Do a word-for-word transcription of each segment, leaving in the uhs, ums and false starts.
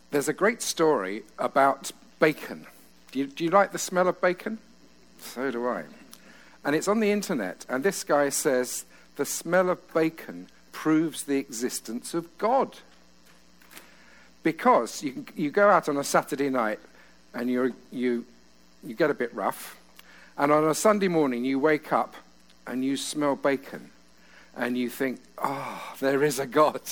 there's a great story about bacon. Do you, do you like the smell of bacon? So do I. And it's on the internet, and this guy says, the smell of bacon proves the existence of God. Because you you go out on a Saturday night, and you you you get a bit rough, and on a Sunday morning you wake up, and you smell bacon, and you think, oh, there is a God.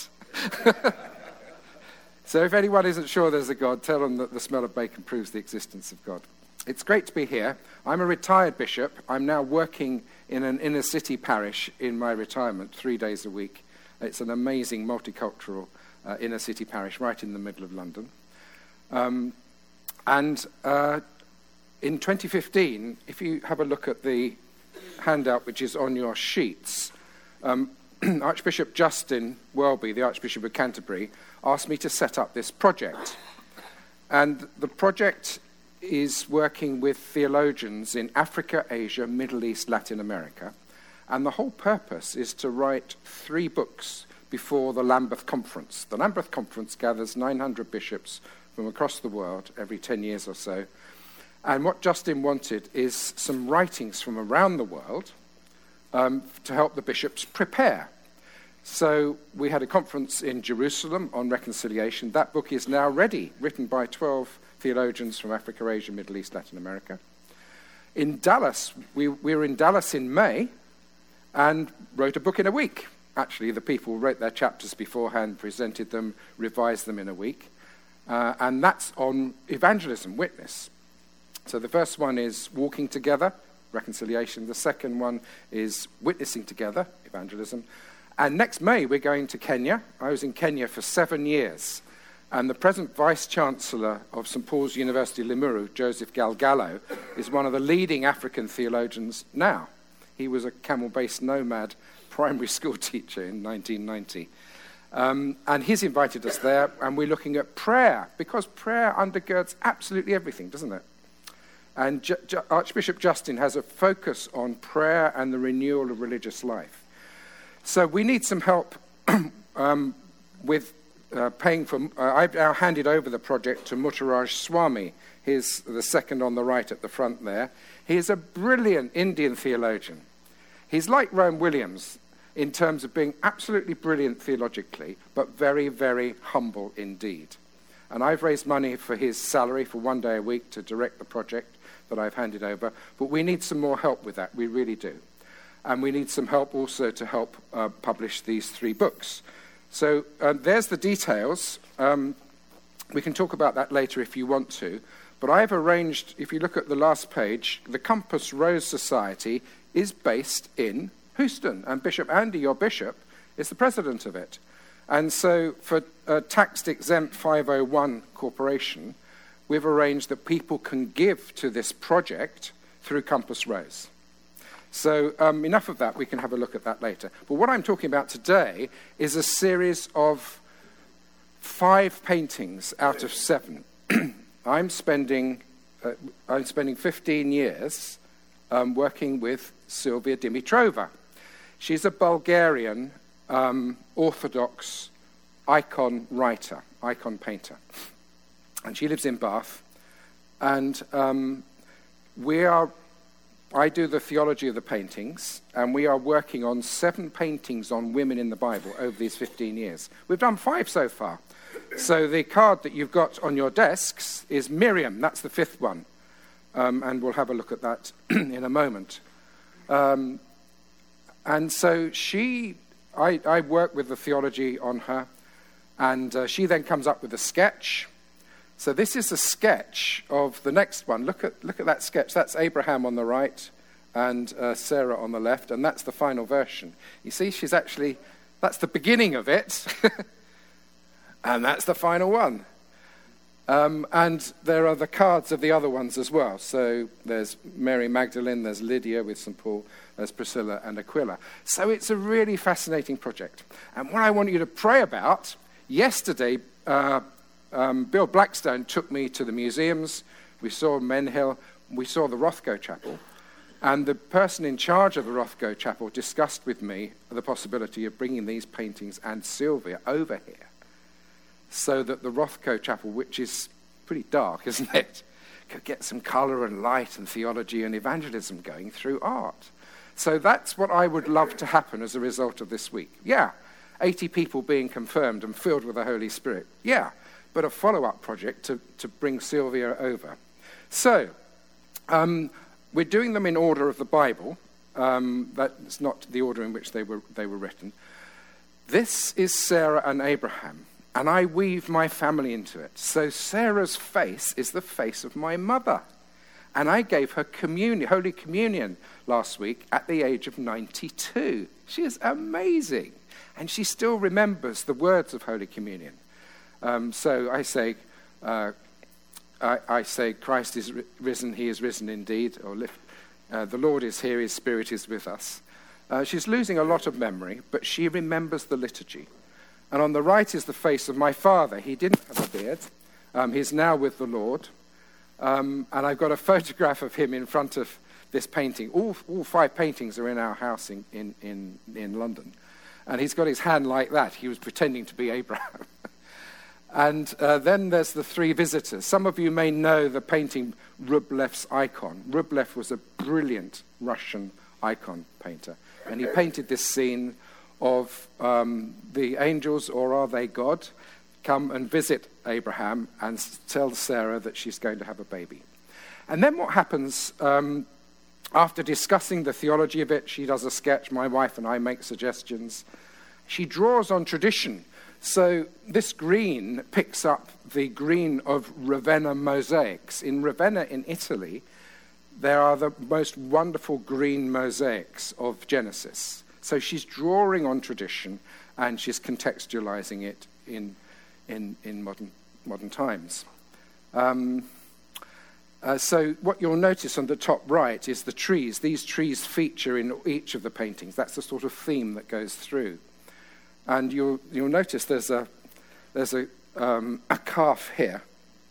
So if anyone isn't sure there's a God, tell them that the smell of bacon proves the existence of God. It's great to be here. I'm a retired bishop. I'm now working in an inner city parish in my retirement three days a week. It's an amazing multicultural uh, inner city parish right in the middle of London. Um, and uh, in twenty fifteen, if you have a look at the handout which is on your sheets, um, Archbishop Justin Welby, the Archbishop of Canterbury, asked me to set up this project. And the project is working with theologians in Africa, Asia, Middle East, Latin America. And the whole purpose is to write three books before the Lambeth Conference. The Lambeth Conference gathers nine hundred bishops from across the world every ten years or so. And what Justin wanted is some writings from around the world um, to help the bishops prepare. So we had a conference in Jerusalem on reconciliation. That book is now ready, written by twelve theologians from Africa, Asia, Middle East, Latin America. In Dallas, we, we were in Dallas in May and wrote a book in a week. Actually, the people wrote their chapters beforehand, presented them, revised them in a week. Uh, and that's on evangelism, witness. So the first one is walking together, reconciliation. The second one is witnessing together, evangelism. And next May, we're going to Kenya. I was in Kenya for seven years. And the present Vice-Chancellor of Saint Paul's University, Limuru, Joseph Galgallo, is one of the leading African theologians now. He was a camel-based nomad primary school teacher in nineteen ninety. Um, and he's invited us there, and we're looking at prayer, because prayer undergirds absolutely everything, doesn't it? And J- J- Archbishop Justin has a focus on prayer and the renewal of religious life. So we need some help um, with uh, paying for... Uh, I've now handed over the project to Muttaraj Swami. He's the second on the right at the front there. He is a brilliant Indian theologian. He's like Rowan Williams in terms of being absolutely brilliant theologically, but very, very humble indeed. And I've raised money for his salary for one day a week to direct the project that I've handed over. But we need some more help with that. We really do. And we need some help also to help uh, publish these three books. So uh, there's the details. Um, we can talk about that later if you want to. But I've arranged, if you look at the last page, the Compass Rose Society is based in Houston. And Bishop Andy, your bishop, is the president of it. And so for a tax-exempt five oh one corporation, we've arranged that people can give to this project through Compass Rose. So um, enough of that, we can have a look at that later. But what I'm talking about today is a series of five paintings out of seven. I'm spending uh, I'm spending fifteen years um, working with Sylvia Dimitrova. She's a Bulgarian um, Orthodox icon writer, icon painter. And she lives in Bath. And um, we are... I do the theology of the paintings, and we are working on seven paintings on women in the Bible over these fifteen years. We've done five so far. So the card that you've got on your desks is Miriam. That's the fifth one. Um, and we'll have a look at that in a moment. Um, and so she, I, I work with the theology on her, and uh, she then comes up with a sketch. So this is a sketch of the next one. Look at look at that sketch. That's Abraham on the right and uh, Sarah on the left, and that's the final version. You see, she's actually, that's the beginning of it, and that's the final one. Um, and there are the cards of the other ones as well. So there's Mary Magdalene, there's Lydia with Saint Paul, there's Priscilla and Aquila. So it's a really fascinating project. And what I want you to pray about, yesterday, uh, Um, Bill Blackstone took me to the museums. We saw Menhill. We saw the Rothko Chapel. And the person in charge of the Rothko Chapel discussed with me the possibility of bringing these paintings and Sylvia over here so that the Rothko Chapel, which is pretty dark, isn't it, could get some colour and light and theology and evangelism going through art. So that's what I would love to happen as a result of this week. Yeah, eighty people being confirmed and filled with the Holy Spirit. Yeah, but a follow-up project to, to bring Sylvia over. So, um, we're doing them in order of the Bible. Um, that's not the order in which they were they were written. This is Sarah and Abraham, and I weave my family into it. So Sarah's face is the face of my mother. And I gave her communion, Holy Communion last week at the age of ninety-two. She is amazing. And she still remembers the words of Holy Communion. Um, so I say, uh, I, I say, Christ is risen, he is risen indeed, or lift, uh, the Lord is here, his Spirit is with us. Uh, she's losing a lot of memory, but she remembers the liturgy. And on the right is the face of my father. He didn't have a beard. Um, he's now with the Lord. Um, and I've got a photograph of him in front of this painting. All, all five paintings are in our house in, in, in, in London. And he's got his hand like that. He was pretending to be Abraham. And uh, then there's the three visitors. Some of you may know the painting Rublev's Icon. Rublev was a brilliant Russian icon painter. And he painted this scene of um, the angels, or are they God, come and visit Abraham and tell Sarah that she's going to have a baby. And then what happens, um, after discussing the theology of it, she does a sketch, my wife and I make suggestions. She draws on tradition. So this green picks up the green of Ravenna mosaics. In Ravenna in Italy, there are the most wonderful green mosaics of Genesis. So she's drawing on tradition and she's contextualizing it in in, in modern modern times. Um, uh, so what you'll notice on the top right is the trees. These trees feature in each of the paintings. That's the sort of theme that goes through. And you'll you'll notice there's a there's a um, a calf here.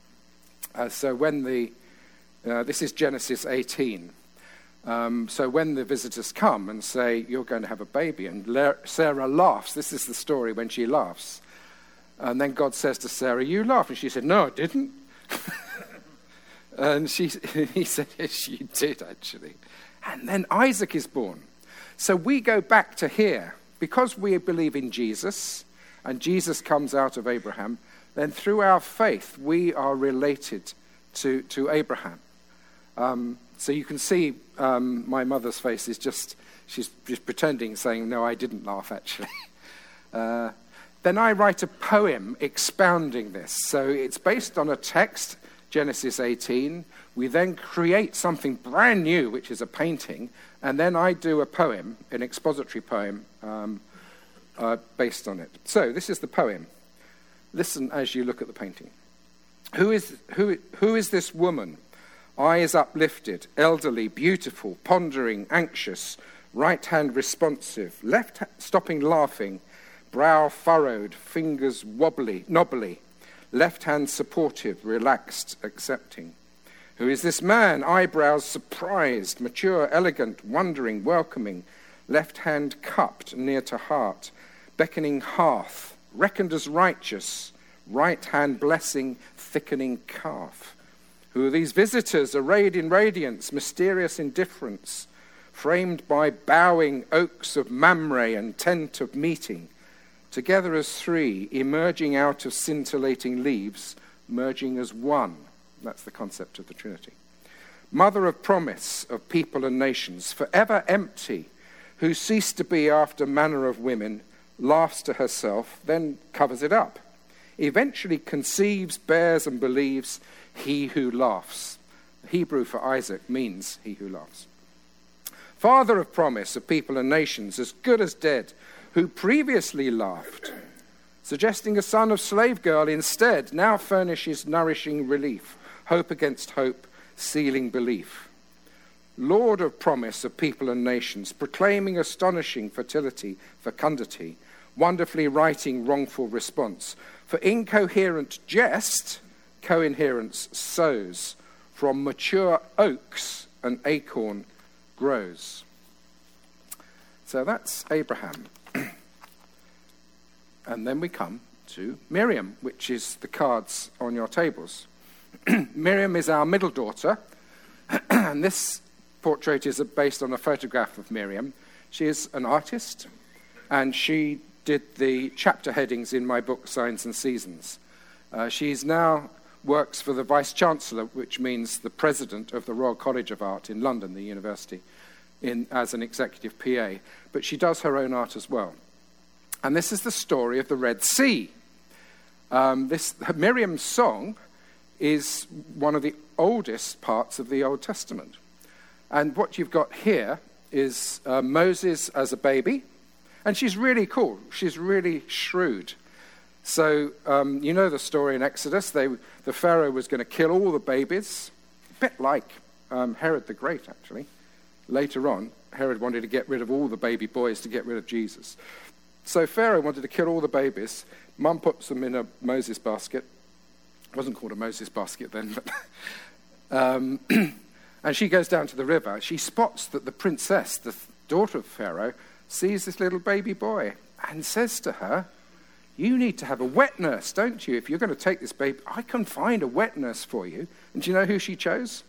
Uh, so when the uh, this is Genesis eighteen. Um, so when the visitors come and say, you're going to have a baby, and La- Sarah laughs. This is the story when she laughs. And then God says to Sarah, you laugh. And she said, no, I didn't. And she, he said, yes, you did, actually. And then Isaac is born. So we go back to here. Because we believe in Jesus, and Jesus comes out of Abraham, then through our faith, we are related to, to Abraham. Um, so you can see um, my mother's face is just, she's just pretending, saying, no, I didn't laugh, actually. uh, then I write a poem expounding this. So it's based on a text, Genesis eighteen. We then create something brand new, which is a painting, and then I do a poem, an expository poem, um, uh, based on it. So this is the poem. Listen as you look at the painting. Who is, who, who is this woman? Eyes uplifted, elderly, beautiful, pondering, anxious, right hand responsive, left ha- stopping laughing, brow furrowed, fingers wobbly, knobbly, left hand supportive, relaxed, accepting. Who is this man? Eyebrows surprised, mature, elegant, wondering, welcoming, left hand cupped near to heart, beckoning hearth, reckoned as righteous, right hand blessing, thickening calf. Who are these visitors, arrayed in radiance, mysterious indifference, framed by bowing oaks of Mamre and tent of meeting, together as three, emerging out of scintillating leaves, merging as one. That's the concept of the Trinity. Mother of promise of people and nations, forever empty, who ceased to be after manner of women, laughs to herself, then covers it up. Eventually conceives, bears, and believes he who laughs. Hebrew for Isaac means he who laughs. Father of promise of people and nations, as good as dead, who previously laughed, suggesting a son of slave girl instead, now furnishes nourishing relief, hope against hope, sealing belief. Lord of promise of people and nations, proclaiming astonishing fertility, fecundity, wonderfully righting wrongful response. For incoherent jest, coherence sows. From mature oaks, an acorn grows. So that's Abraham. And then we come to Miriam, which is the cards on your tables. Miriam is our middle daughter, and this portrait is based on a photograph of Miriam. She is an artist, and she did the chapter headings in my book, Signs and Seasons. Uh, she's now works for the Vice-Chancellor, which means the President of the Royal College of Art in London, the university, in, as an executive P A. But she does her own art as well. And this is the story of the Red Sea. Um, this Miriam's song is one of the oldest parts of the Old Testament. And what you've got here is uh, Moses as a baby. And she's really cool. She's really shrewd. So um, you know the story in Exodus. They, the Pharaoh was going to kill all the babies, a bit like um, Herod the Great, actually. Later on, Herod wanted to get rid of all the baby boys to get rid of Jesus. So Pharaoh wanted to kill all the babies. Mum puts them in a Moses basket. It wasn't called a Moses basket then. But um, and she goes down to the river. She spots that the princess, the daughter of Pharaoh, sees this little baby boy and says to her, "You need to have a wet nurse, don't you? If you're going to take this baby, I can find a wet nurse for you." And do you know who she chose?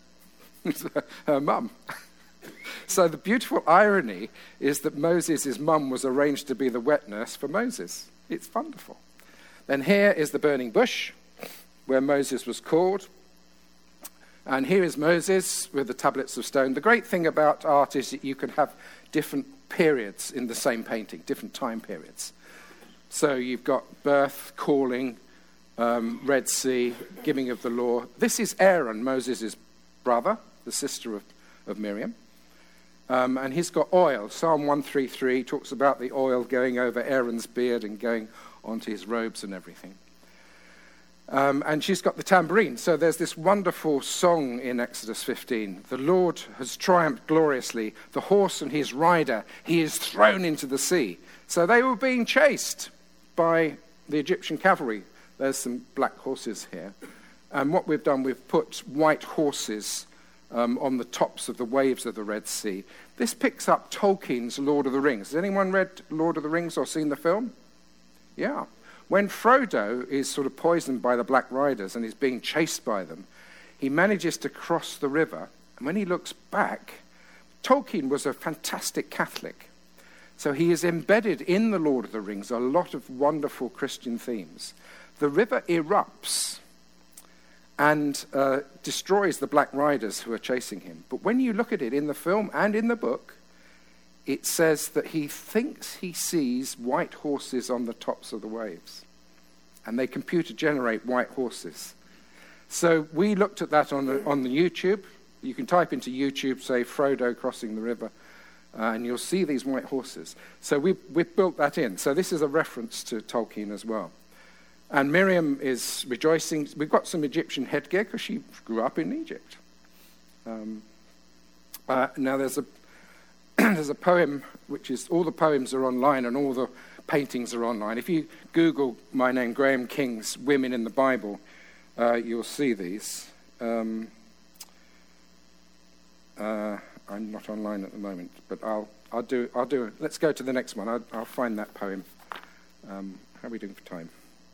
Her mum. So the beautiful irony is that Moses' mum was arranged to be the wet nurse for Moses. It's wonderful. Then here is the burning bush where Moses was called. And here is Moses with the tablets of stone. The great thing about art is that you can have different periods in the same painting, different time periods. So you've got birth, calling, um, Red Sea, giving of the law. This is Aaron, Moses' brother, the sister of, of Miriam. Um, and he's got oil. Psalm one thirty-three talks about the oil going over Aaron's beard and going onto his robes and everything. Um, and she's got the tambourine. So there's this wonderful song in Exodus fifteen. The Lord has triumphed gloriously. The horse and his rider, he is thrown into the sea. So they were being chased by the Egyptian cavalry. There's some black horses here. And what we've done, we've put white horses um, on the tops of the waves of the Red Sea. This picks up Tolkien's Lord of the Rings. Has anyone read Lord of the Rings or seen the film? Yeah. When Frodo is sort of poisoned by the Black Riders and is being chased by them, he manages to cross the river. And when he looks back, Tolkien was a fantastic Catholic. So he has embedded in the Lord of the Rings a lot of wonderful Christian themes. The river erupts and uh, destroys the Black Riders who are chasing him. But when you look at it in the film and in the book, it says that he thinks he sees white horses on the tops of the waves. And they computer generate white horses. So we looked at that on the, on the YouTube. You can type into YouTube, say, Frodo crossing the river, uh, and you'll see these white horses. So we've, we've built that in. So this is a reference to Tolkien as well. And Miriam is rejoicing. We've got some Egyptian headgear because she grew up in Egypt. Um, uh, now there's a There's a poem, which is, all the poems are online and all the paintings are online. If you Google my name, Graham King's Women in the Bible, uh, you'll see these. Um, uh, I'm not online at the moment, but I'll I'll do I'll do. Let's go to the next one. I'll, I'll find that poem. Um, how are we doing for time?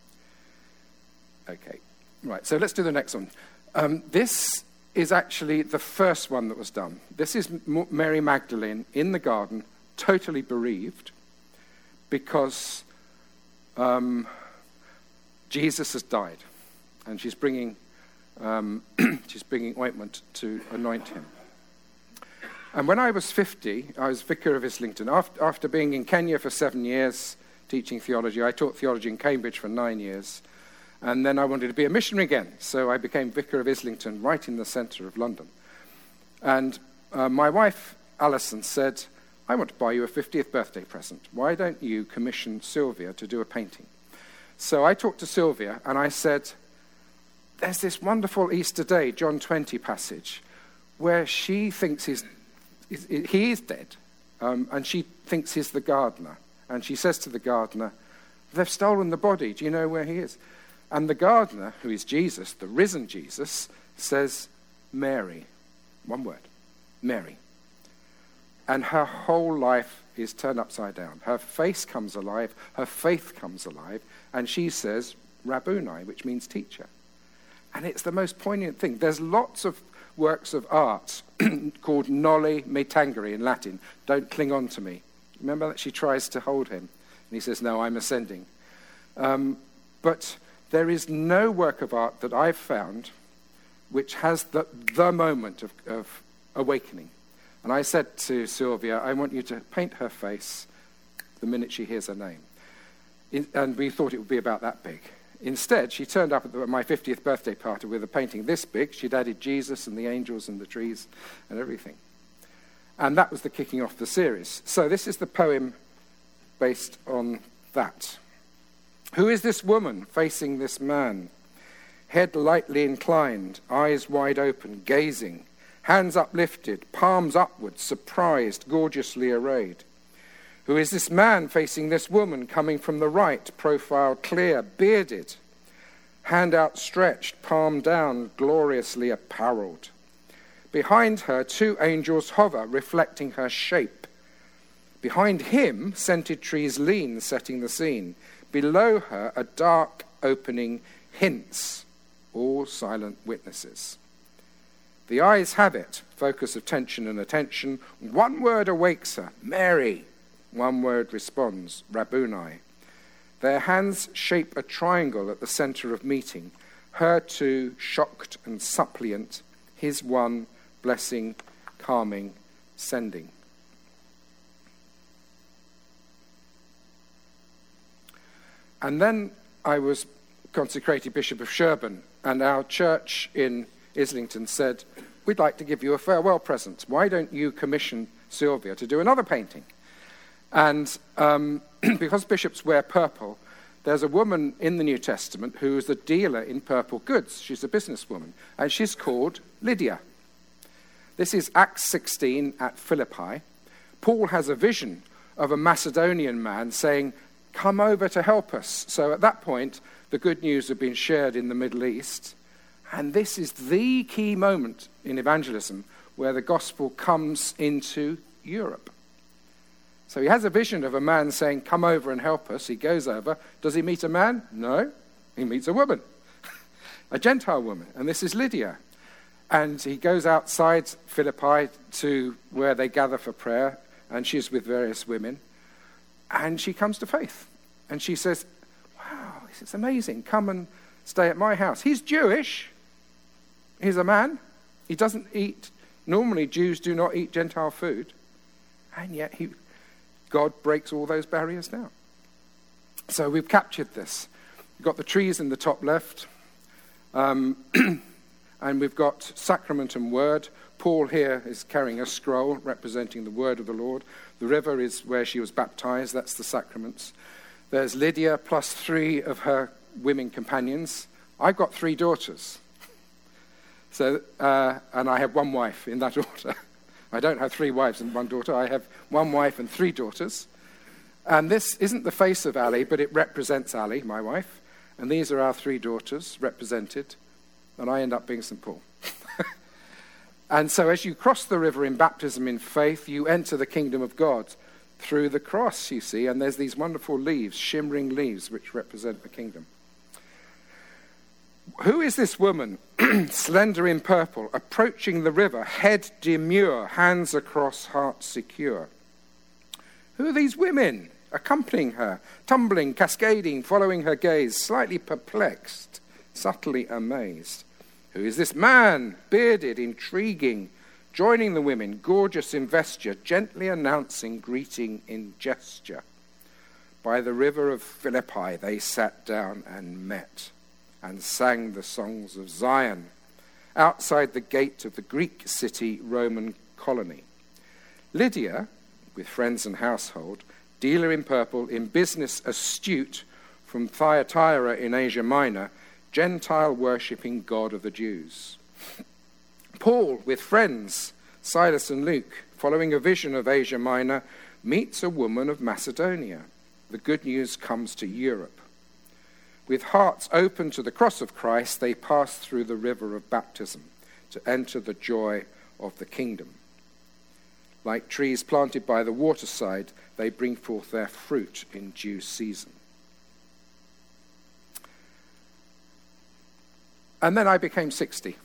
Okay, right. So let's do the next one. Um, this. is actually the first one that was done. This is Mary Magdalene in the garden, totally bereaved, because um, Jesus has died, and she's bringing um, she's bringing ointment to anoint him. And when I was fifty, I was vicar of Islington. After, after being in Kenya for seven years teaching theology, I taught theology in Cambridge for nine years. And then I wanted to be a missionary again, so I became vicar of Islington, right in the centre of London. And uh, my wife, Alison, said, "I want to buy you a fiftieth birthday present. Why don't you commission Sylvia to do a painting?" So I talked to Sylvia, and I said, there's this wonderful Easter Day, John twenty passage, where she thinks he's, he is dead, um, and she thinks he's the gardener. And she says to the gardener, "They've stolen the body. Do you know where he is?" And the gardener, who is Jesus, the risen Jesus, says, "Mary." One word, Mary. and her whole life is turned upside down. Her face comes alive, her faith comes alive, and she says, Rabboni, which means teacher. And it's the most poignant thing. There's lots of works of art called Noli Me Tangere in Latin. Don't cling on to me. Remember that she tries to hold him. And he says, no, I'm ascending. Um, but there is no work of art that I've found which has the, the moment of, of awakening. And I said to Sylvia, I want you to paint her face the minute she hears her name. In, and we thought it would be about that big. Instead, she turned up at the, my fiftieth birthday party with a painting this big. She'd added Jesus and the angels and the trees and everything. And that was the kicking off the series. So this is the poem based on that. Who is this woman facing this man? Head lightly inclined, eyes wide open, gazing, hands uplifted, palms upwards, surprised, gorgeously arrayed. Who is this man facing this woman coming from the right, profile clear, bearded, hand outstretched, palm down, gloriously apparelled? Behind her, two angels hover, reflecting her shape. Behind him, scented trees lean, setting the scene. Below her, a dark opening hints, all silent witnesses. The eyes have it, focus of tension and attention. One word awakes her, Mary. One word responds, Rabboni. Their hands shape a triangle at the center of meeting. Her two, shocked and suppliant. His one, blessing, calming, sending. And then I was consecrated Bishop of Sherborne, and our church in Islington said, we'd like to give you a farewell present. Why don't you commission Sylvia to do another painting? And um, because bishops wear purple, there's a woman in the New Testament who is a dealer in purple goods. She's a businesswoman, and she's called Lydia. This is Acts sixteen at Philippi. Paul has a vision of a Macedonian man saying, come over to help us. So at that point, the good news had been shared in the Middle East. And this is the key moment in evangelism where the gospel comes into Europe. So he has a vision of a man saying, come over and help us. He goes over. Does he meet a man? No. He meets a woman, a Gentile woman. And this is Lydia. And he goes outside Philippi to where they gather for prayer. And she's with various women. And she comes to faith. And she says, wow, this is amazing. Come and stay at my house. He's Jewish. He's a man. He doesn't eat. Normally, Jews do not eat Gentile food. And yet he... God breaks all those barriers down. So we've captured this. We've got the trees in the top left. Um, and we've got sacrament and word. Paul here is carrying a scroll representing the word of the Lord. The river is where she was baptized. That's the sacraments. There's Lydia plus three of her women companions. I've got three daughters. So, uh, and I have one wife in that order. I don't have three wives and one daughter. I have one wife and three daughters. And this isn't the face of Ali, but it represents Ali, my wife. And these are our three daughters represented. And I end up being Saint Paul. And so as you cross the river in baptism in faith, you enter the kingdom of God through the cross, you see. And there's these wonderful leaves, shimmering leaves, which represent the kingdom. Who is this woman, slender in purple, approaching the river, head demure, hands across, heart secure? Who are these women accompanying her, tumbling, cascading, following her gaze, slightly perplexed, subtly amazed? Who is this man, bearded, intriguing, joining the women, gorgeous in vesture, gently announcing greeting in gesture? By the river of Philippi they sat down and met, and sang the songs of Zion, outside the gate of the Greek city Roman colony. Lydia, with friends and household, dealer in purple, in business astute, from Thyatira in Asia Minor, Gentile worshipping God of the Jews. Paul, with friends, Silas and Luke, following a vision of Asia Minor, meets a woman of Macedonia. The good news comes to Europe. With hearts open to the cross of Christ, they pass through the river of baptism to enter the joy of the kingdom. Like trees planted by the waterside, they bring forth their fruit in due season. And then I became sixty.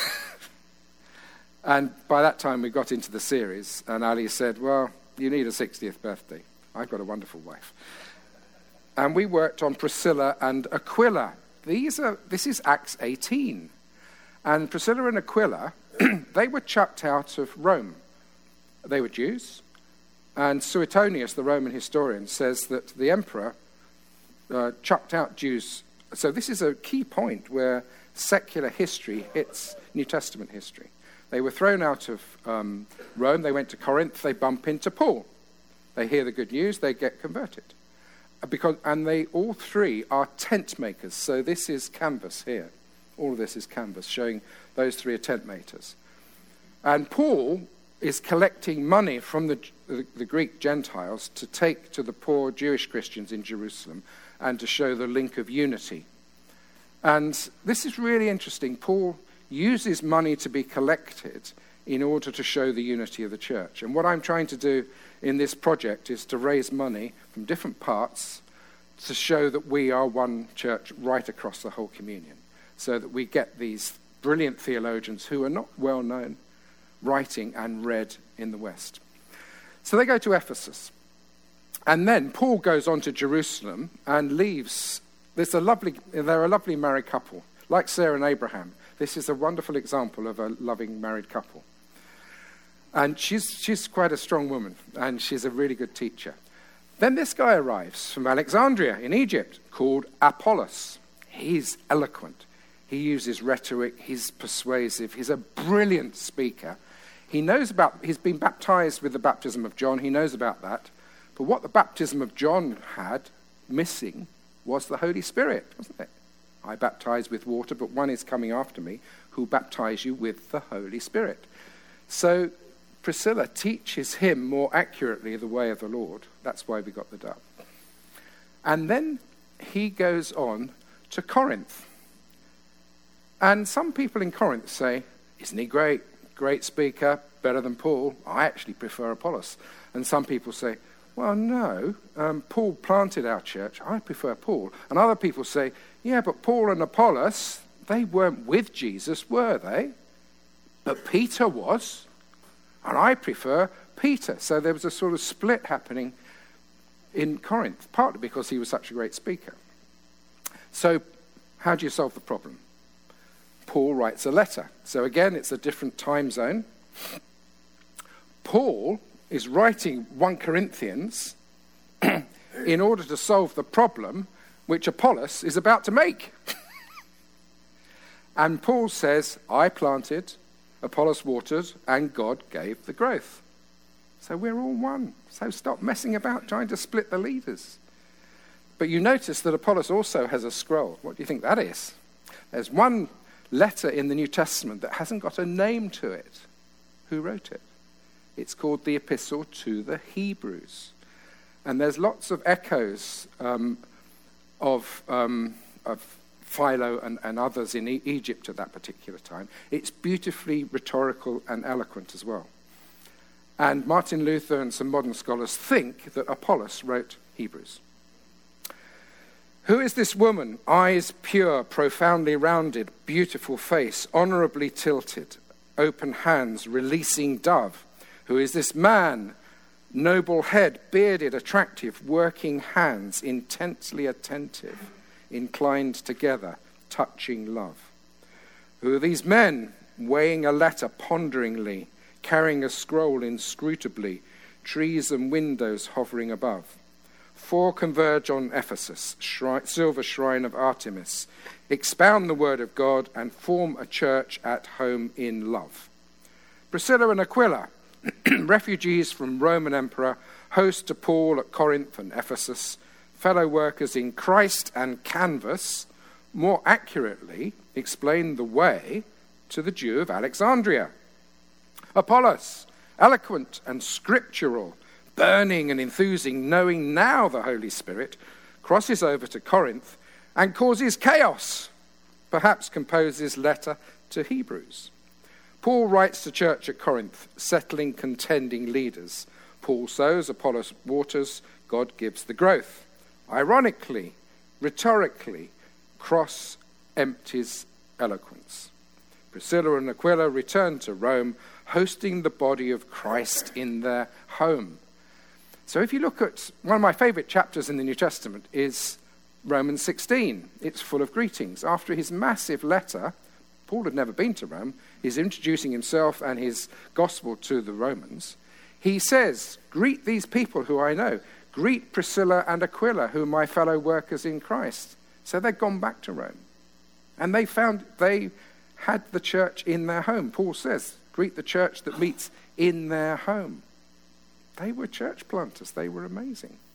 And by that time we got into the series, and Ali said, well, you need a sixtieth birthday. I've got a wonderful wife. And we worked on Priscilla and Aquila. These are, this is Acts eighteen. And Priscilla and Aquila, they were chucked out of Rome. They were Jews. And Suetonius, the Roman historian, says that the emperor uh, chucked out Jews. So this is a key point where secular history hits New Testament history. They were thrown out of um, Rome. They went to Corinth. They bump into Paul. They hear the good news. They get converted. Because, and they all three are tent makers. So this is canvas here. All of this is canvas, showing those three are tent makers. And Paul is collecting money from the, the, the Greek Gentiles to take to the poor Jewish Christians in Jerusalem and to show the link of unity. And this is really interesting. Paul uses money to be collected in order to show the unity of the church. And what I'm trying to do in this project is to raise money from different parts to show that we are one church right across the whole communion, so that we get these brilliant theologians who are not well known writing and read in the West. So they go to Ephesus. And then Paul goes on to Jerusalem and leaves. There's a lovely, they're a lovely married couple, like Sarah and Abraham. This is a wonderful example of a loving married couple. And she's she's quite a strong woman, and she's a really good teacher. Then this guy arrives from Alexandria in Egypt called Apollos. He's eloquent. He uses rhetoric. He's persuasive. He's a brilliant speaker. He knows about, he's been baptized with the baptism of John. He knows about that. But what the baptism of John had missing was the Holy Spirit, wasn't it? I baptize with water, but one is coming after me who baptize you with the Holy Spirit. So Priscilla teaches him more accurately the way of the Lord. That's why we got the dove. And then he goes on to Corinth. And some people in Corinth say, isn't he great? Great speaker, better than Paul. I actually prefer Apollos. And some people say, well, no, um, Paul planted our church. I prefer Paul. And other people say, yeah, but Paul and Apollos, they weren't with Jesus, were they? But Peter was. And I prefer Peter. So there was a sort of split happening in Corinth, partly because he was such a great speaker. So how do you solve the problem? Paul writes a letter. So again, it's a different time zone. Paul is writing First Corinthians in order to solve the problem which Apollos is about to make. And Paul says, I planted, Apollos watered, and God gave the growth. So we're all one. So stop messing about trying to split the leaders. But you notice that Apollos also has a scroll. What do you think that is? There's one letter in the New Testament that hasn't got a name to it. Who wrote it? It's called the Epistle to the Hebrews. And there's lots of echoes um, of, um, of Philo and, and others in e- Egypt at that particular time. It's beautifully rhetorical and eloquent as well. And Martin Luther and some modern scholars think that Apollos wrote Hebrews. Who is this woman? Eyes pure, profoundly rounded, beautiful face, honorably tilted, open hands, releasing dove. Who is this man? Noble head, bearded, attractive, working hands, intensely attentive, inclined together, touching love. Who are these men? Weighing a letter ponderingly, carrying a scroll inscrutably, trees and windows hovering above. Four converge on Ephesus, shrine, silver shrine of Artemis, expound the word of God and form a church at home in love. Priscilla and Aquila, refugees from Roman emperor, host to Paul at Corinth and Ephesus, fellow workers in Christ and canvas, more accurately explain the way to the Jew of Alexandria. Apollos, eloquent and scriptural, burning and enthusing, knowing now the Holy Spirit, crosses over to Corinth and causes chaos, perhaps composes letter to Hebrews. Paul writes to church at Corinth, settling contending leaders. Paul sows, Apollos waters, God gives the growth. Ironically, rhetorically, cross empties eloquence. Priscilla and Aquila returned to Rome, hosting the body of Christ in their home. So if you look at one of my favorite chapters in the New Testament is Romans sixteen. It's full of greetings. After his massive letter, Paul had never been to Rome, he's introducing himself and his gospel to the Romans. He says, greet these people who I know. Greet Priscilla and Aquila, who are my fellow workers in Christ. So they'd gone back to Rome. And they found they had the church in their home. Paul says, greet the church that meets in their home. They were church planters. They were amazing.